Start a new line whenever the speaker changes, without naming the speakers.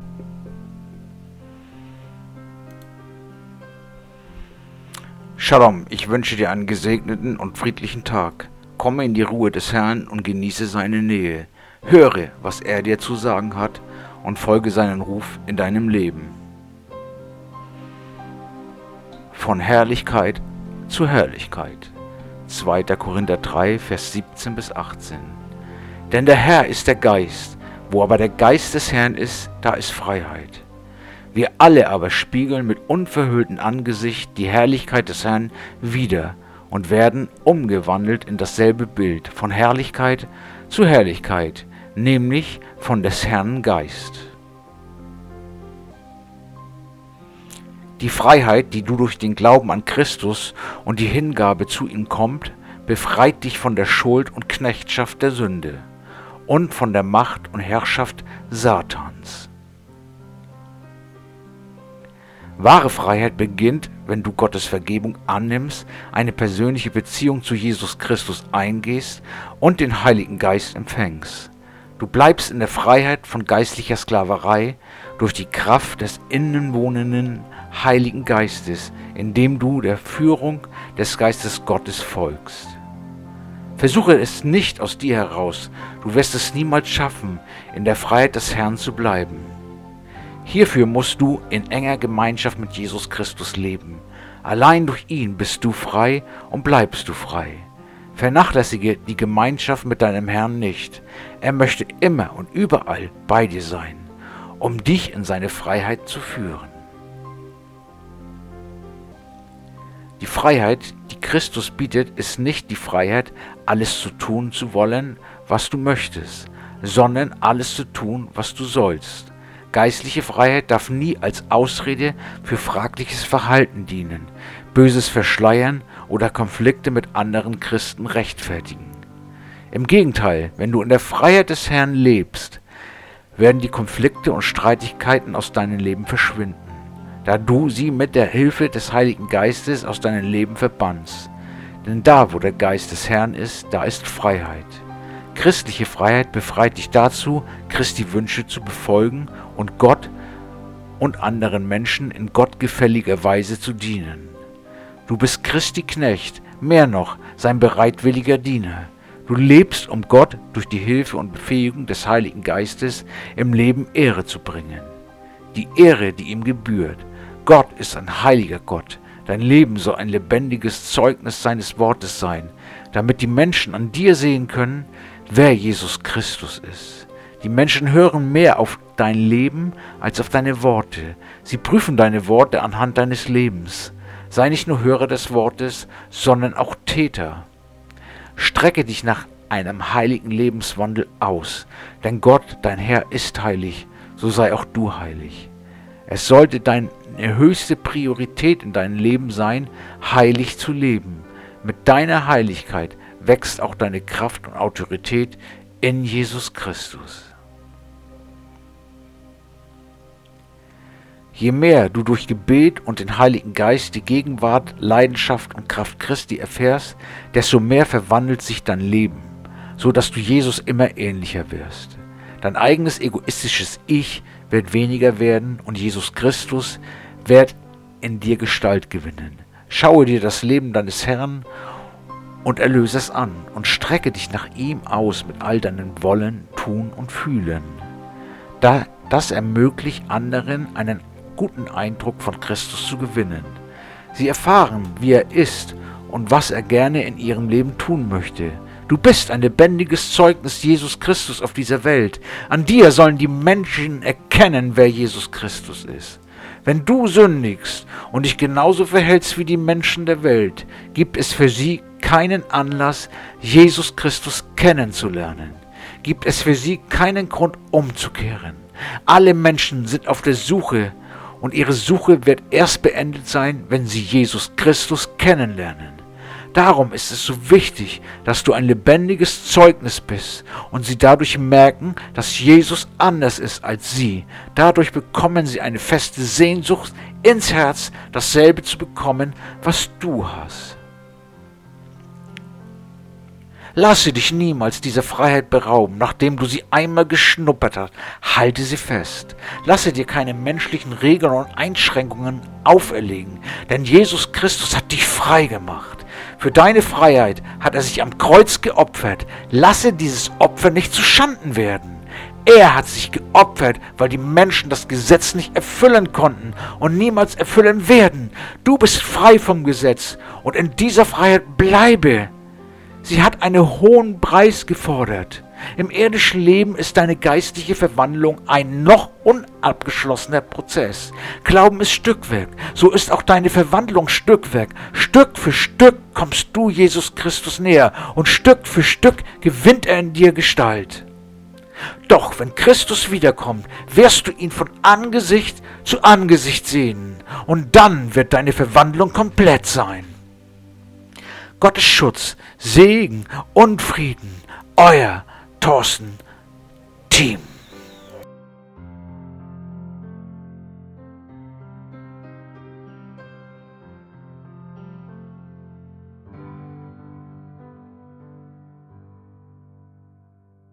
Shalom, ich wünsche dir einen gesegneten und friedlichen Tag. Komme in die Ruhe des Herrn und genieße seine Nähe. Höre, was er dir zu sagen hat und folge seinen Ruf in deinem Leben. Von Herrlichkeit zu Herrlichkeit. 2. Korinther 3, Vers 17 bis 18. Denn der Herr ist der Geist, wo aber der Geist des Herrn ist, da ist Freiheit. Wir alle aber spiegeln mit unverhülltem Angesicht die Herrlichkeit des Herrn wider und werden umgewandelt in dasselbe Bild von Herrlichkeit zu Herrlichkeit, nämlich von des Herrn Geist. Die Freiheit, die du durch den Glauben an Christus und die Hingabe zu ihm kommt, befreit dich von der Schuld und Knechtschaft der Sünde und von der Macht und Herrschaft Satans. Wahre Freiheit beginnt, wenn du Gottes Vergebung annimmst, eine persönliche Beziehung zu Jesus Christus eingehst und den Heiligen Geist empfängst. Du bleibst in der Freiheit von geistlicher Sklaverei durch die Kraft des innenwohnenden Heiligen Geistes, indem du der Führung des Geistes Gottes folgst. Versuche es nicht aus dir heraus, du wirst es niemals schaffen, in der Freiheit des Herrn zu bleiben. Hierfür musst du in enger Gemeinschaft mit Jesus Christus leben. Allein durch ihn bist du frei und bleibst du frei. Vernachlässige die Gemeinschaft mit deinem Herrn nicht. Er möchte immer und überall bei dir sein, um dich in seine Freiheit zu führen. Die Freiheit, die Christus bietet, ist nicht die Freiheit, alles zu tun zu wollen, was du möchtest, sondern alles zu tun, was du sollst. Geistliche Freiheit darf nie als Ausrede für fragliches Verhalten dienen, Böses verschleiern oder Konflikte mit anderen Christen rechtfertigen. Im Gegenteil, wenn du in der Freiheit des Herrn lebst, werden die Konflikte und Streitigkeiten aus deinem Leben verschwinden, da du sie mit der Hilfe des Heiligen Geistes aus deinem Leben verbannst. Denn da, wo der Geist des Herrn ist, da ist Freiheit. Christliche Freiheit befreit dich dazu, Christi Wünsche zu befolgen und Gott und anderen Menschen in gottgefälliger Weise zu dienen. Du bist Christi Knecht, mehr noch, sein bereitwilliger Diener. Du lebst, um Gott durch die Hilfe und Befähigung des Heiligen Geistes im Leben Ehre zu bringen. Die Ehre, die ihm gebührt. Gott ist ein heiliger Gott. Dein Leben soll ein lebendiges Zeugnis seines Wortes sein, damit die Menschen an dir sehen können, wer Jesus Christus ist. Die Menschen hören mehr auf dein Leben als auf deine Worte. Sie prüfen deine Worte anhand deines Lebens. Sei nicht nur Hörer des Wortes, sondern auch Täter. Strecke dich nach einem heiligen Lebenswandel aus, denn Gott, dein Herr, ist heilig, so sei auch du heilig. Es sollte deine höchste Priorität in deinem Leben sein, heilig zu leben. Mit deiner Heiligkeit wächst auch deine Kraft und Autorität in Jesus Christus. Je mehr du durch Gebet und den Heiligen Geist die Gegenwart, Leidenschaft und Kraft Christi erfährst, desto mehr verwandelt sich dein Leben, so dass du Jesus immer ähnlicher wirst. Dein eigenes egoistisches Ich wird weniger werden und Jesus Christus wird in dir Gestalt gewinnen. Schaue dir das Leben deines Herrn und Erlösers an und strecke dich nach ihm aus mit all deinen Wollen, Tun und Fühlen. Das ermöglicht anderen einen guten Eindruck von Christus zu gewinnen. Sie erfahren, wie er ist und was er gerne in ihrem Leben tun möchte. Du bist ein lebendiges Zeugnis Jesus Christus auf dieser Welt. An dir sollen die Menschen erkennen, wer Jesus Christus ist. Wenn du sündigst und dich genauso verhältst wie die Menschen der Welt, gibt es für sie keinen Anlass, Jesus Christus kennenzulernen. Gibt es für sie keinen Grund umzukehren. Alle Menschen sind auf der Suche und ihre Suche wird erst beendet sein, wenn sie Jesus Christus kennenlernen. Darum ist es so wichtig, dass du ein lebendiges Zeugnis bist und sie dadurch merken, dass Jesus anders ist als sie. Dadurch bekommen sie eine feste Sehnsucht ins Herz, dasselbe zu bekommen, was du hast. Lasse dich niemals dieser Freiheit berauben, nachdem du sie einmal geschnuppert hast. Halte sie fest. Lasse dir keine menschlichen Regeln und Einschränkungen auferlegen, denn Jesus Christus hat dich frei gemacht. Für deine Freiheit hat er sich am Kreuz geopfert. Lasse dieses Opfer nicht zu Schanden werden. Er hat sich geopfert, weil die Menschen das Gesetz nicht erfüllen konnten und niemals erfüllen werden. Du bist frei vom Gesetz und in dieser Freiheit bleibe. Sie hat einen hohen Preis gefordert. Im irdischen Leben ist deine geistliche Verwandlung ein noch unabgeschlossener Prozess. Glauben ist Stückwerk, so ist auch deine Verwandlung Stückwerk. Stück für Stück kommst du Jesus Christus näher und Stück für Stück gewinnt er in dir Gestalt. Doch wenn Christus wiederkommt, wirst du ihn von Angesicht zu Angesicht sehen und dann wird deine Verwandlung komplett sein. Gottes Schutz, Segen und Frieden, euer Thorsten Thiem.